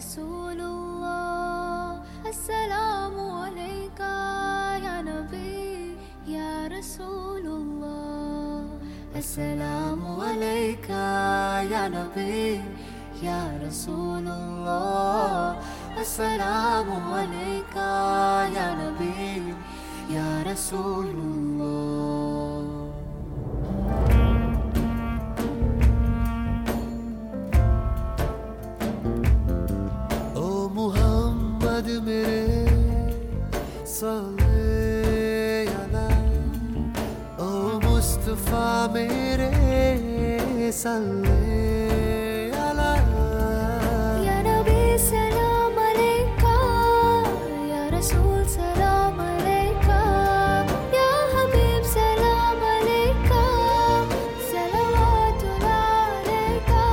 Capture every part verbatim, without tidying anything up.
रसूलुल्लाह अस्सलामु अलैका या नबी या रसूलुल्लाह अस्सलामु अलैका या नबी या रसूलुल्लाह अस्सलामु अलैका या नबी या रसूलुल्लाह। ओ मुहम्मद मेरे सल्ले अला, ओ मुस्तफा मेरे सल्ले अला, या नबी सलाम अलैका या रसूल सलाम अलैका या हबीब सलाम अलैका सलवातुल्लाह अलैका।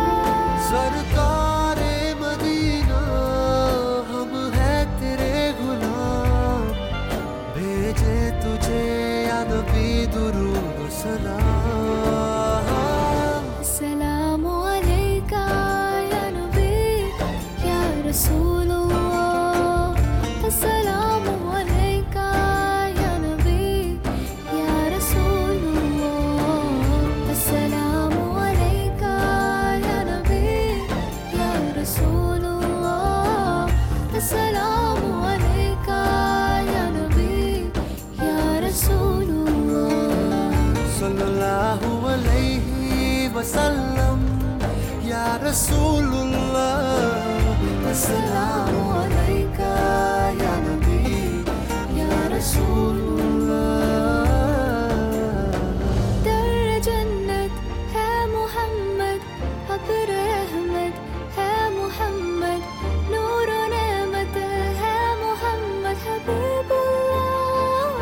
सरकारे मदीना हम हैं तेरे गुलाम, भेजे तुझे या नबी दुरूद सलाम। अस्सलामु अलैका या नबी या रसूलुल्लाह अस्सलामु अलैका या नबी या रसूलुल्लाह अस्सलामु अलैका या नबी या रसूलुल्लाह अस्सलामु अलैका या नबी या रसूलुल्लाह। सल्लल्लाहु अलैहि वसल्लम या रसूलुल्लाह अस्सलामु अलैका या नबी या रसूलुल्लाह। दर जन्नत है मुहम्मद, अब्र रहमत है मुहम्मद, नूर व नेमत है मुहम्मद हबीबुल्लाह।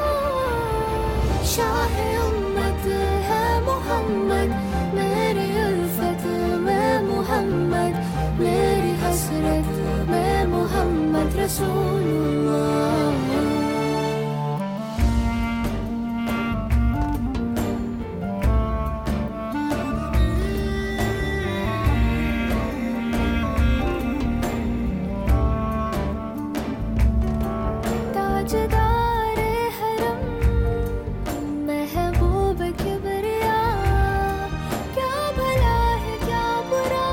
शाह उम्मत है मुहम्मद, मेरी उल्फत में मुहम्मद, मेरी हसरत में मुहम्मद रसूलुल्लाह। ताजदार हरम महबूब किबरिया, क्या भला है क्या बुरा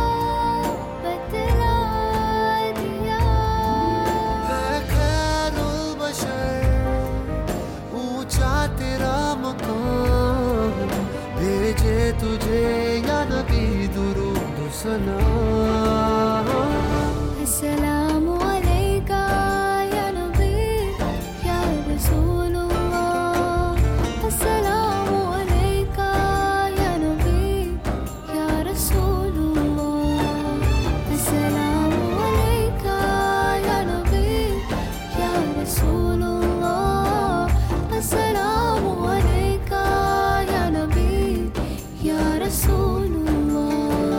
बतला दिया। है खैरुल बशर ऊंचा तेरा मकाम, भेजे तुझे या नबी दुरूद सलाम। अस्सलामु अलैका या नबी या रसूलुल्लाह अस्सलामु अलैका या नबी या रसूलुल्लाह अस्सलामु अलैका या नबी या रसूलुल्लाह अस्सलामु अलैका या नबी या रसूलुल्लाह।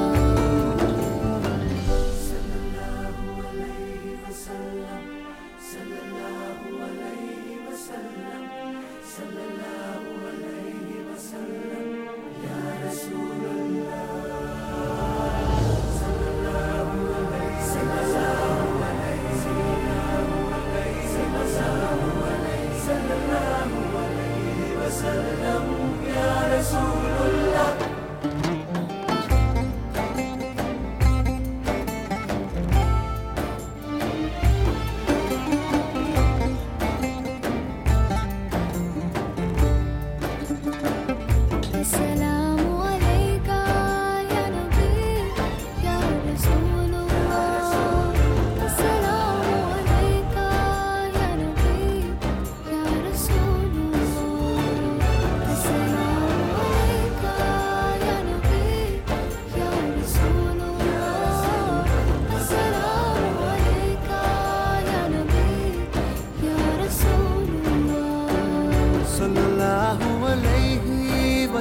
अस्सलामु अलैका या नबी या रसूलुल्लाह अस्सलामु अलैका या नबी या रसूलुल्लाह अस्सलामु अलैका या नबी या रसूलुल्लाह अस्सलामु अलैका या नबी या रसूलुल्लाह। सल्लल्लाहु अलैहि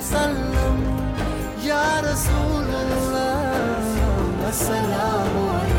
वसल्लम या रसूलुल्लाह अस्सलामु अलैका